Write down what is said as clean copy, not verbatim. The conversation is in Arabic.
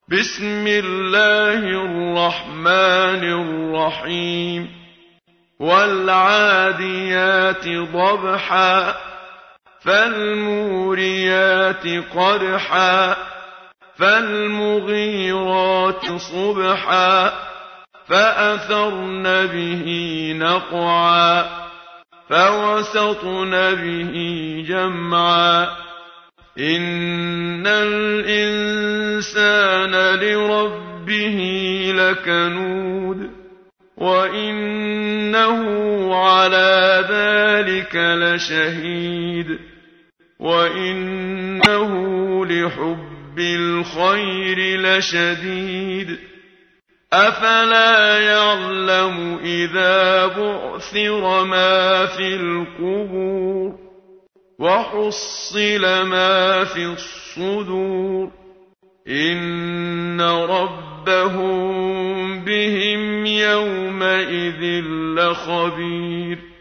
بسم الله الرحمن الرحيم والعاديات ضبحا فالموريات قدحا فالمغيرات صبحا فأثرن به نقعا فوسطن به جمعا إن الإنسان لربه لكنود وإنه على ذلك لشهيد وإنه لحب الخير لشديد أفلا يعلم إذا بعثر ما في القبور وحصل ما في الصدور إن ربهم بهم يومئذ لخبير